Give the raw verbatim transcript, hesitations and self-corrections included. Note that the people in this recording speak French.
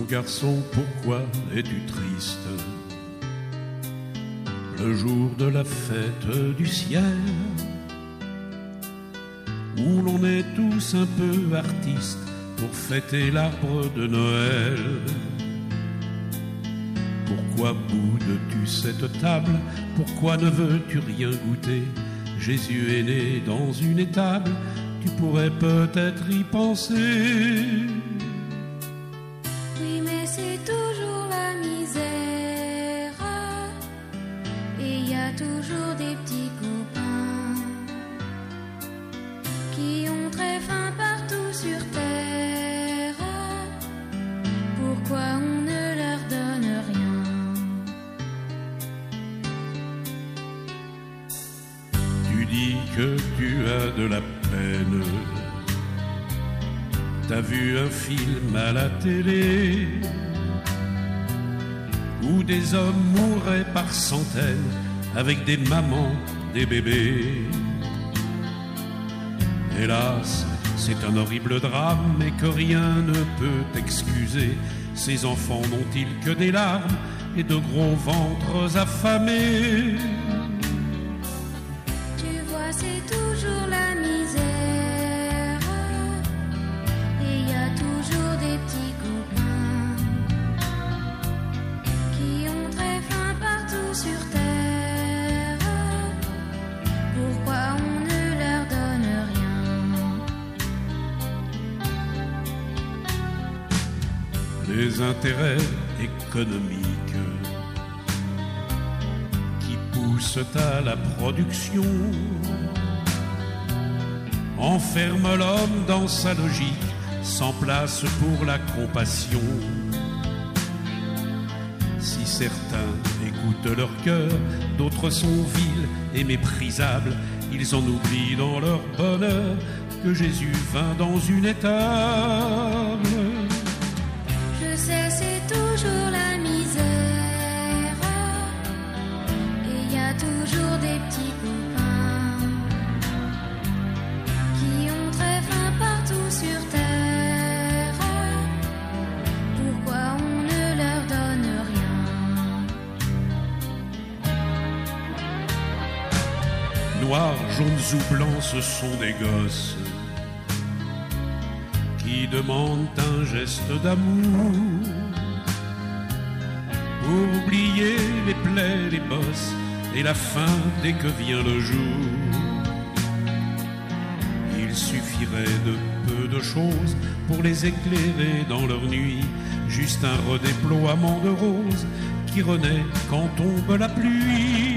Mon garçon, pourquoi es-tu triste le jour de la fête du ciel, où l'on est tous un peu artistes pour fêter l'arbre de Noël? Pourquoi boudes-tu cette table? Pourquoi ne veux-tu rien goûter? Jésus est né dans une étable, tu pourrais peut-être y penser. Oui, mais c'est toujours la misère, et il y a toujours des petits copains qui ont très faim partout sur terre. Pourquoi on ne leur donne rien? Tu dis que tu as de la peine. T'as vu un film à la télé où des hommes mouraient par centaines avec des mamans, des bébés. Hélas, c'est un horrible drame et que rien ne peut excuser. Ces enfants n'ont-ils que des larmes et de gros ventres affamés? Tu vois, c'est toujours la misère, et il y a toujours des petits copains qui ont très faim partout sur terre. Pourquoi on ne leur donne rien? Les intérêts économiques qui poussent à la production enferment l'homme dans sa logique, sans place pour la compassion. Si certains écoutent leur cœur, d'autres sont vils et méprisables. Ils en oublient dans leur bonheur que Jésus vint dans une étable. Je sais, c'est toujours la misère, et il y a toujours des petits copains qui ont très faim partout sur terre. Pourquoi on ne leur donne rien? Noirs, jaunes ou blancs, ce sont des gosses qui demandent un geste d'amour pour oublier les plaies, les bosses et la faim dès que vient le jour. Il suffirait de peu de choses pour les éclairer dans leur nuit, juste un redéploiement de roses qui renaît quand tombe la pluie.